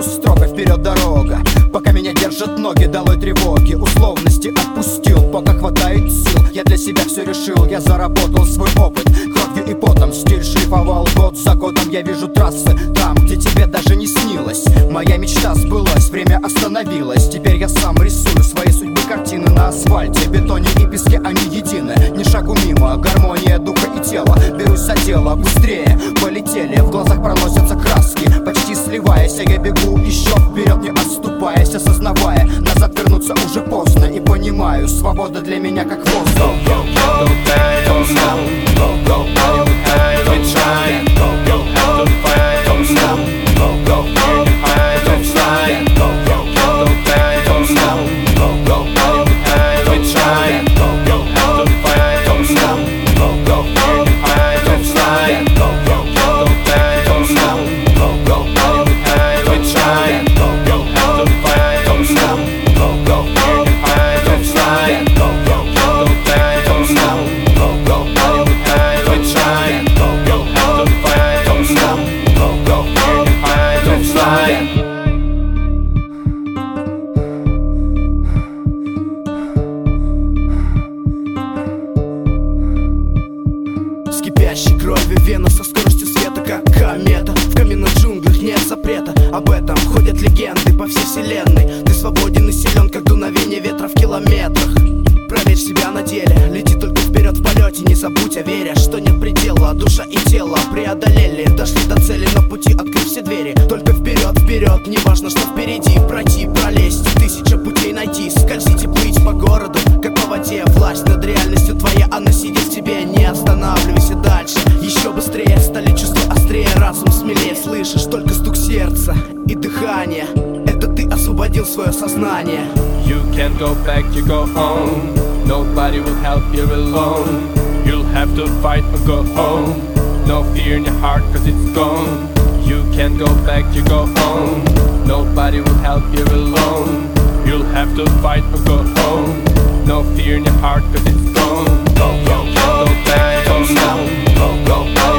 пару строк, а вперед дорога. Пока меня держат ноги, долой тревоги. Условности отпустил, пока хватает сил. Я для себя все решил, я заработал свой опыт кровью и потом, стиль шлифовал год за годом. Я вижу трассы там, где тебе даже не снилось. Моя мечта сбылась, время остановилось. Теперь я сам рисую свои судьбы картины на асфальте, бетоне и песке, они едины. Ни шагу мимо, гармония духа и тела. Берусь за дело, быстрее полетели. В глазах проносятся краски, почти сливаясь. А я бегу еще вперед, не отступаясь, осознавая, назад вернуться уже поздно. И понимаю, свобода для меня как воздух. Кипящей крови вена со скоростью света, как комета. В каменных джунглях нет запрета. Об этом ходят легенды по всей вселенной. Ты свободен и силен, как дуновение ветра в километрах. Проверь себя на деле, лети только вперед в полете. Не забудь о вере, что нет предела. Душа и тело преодолели, дошли до цели на пути, открыв все двери. Только вперед, вперед, не важно, что впереди. Пройти, пролезть, тысяча путей найти. Скользить и плыть по городу, как по воде. Власть над реальностью твоя, она сидит в тебе. Не останавливайся дальше, еще быстрее. Стали чувства острее, разум смелее. Слышишь только стук сердца и дыхание. Это ты освободил свое сознание. You can't go back, you go on. Nobody will help you alone. You'll have to fight or go home. No fear in your heart cause it's gone. You can't go back, you go on. Nobody will help you alone. You'll have to fight or go home. No fear in your heart cause it's gone. Go, go, go, go back, go now. Go, go, go.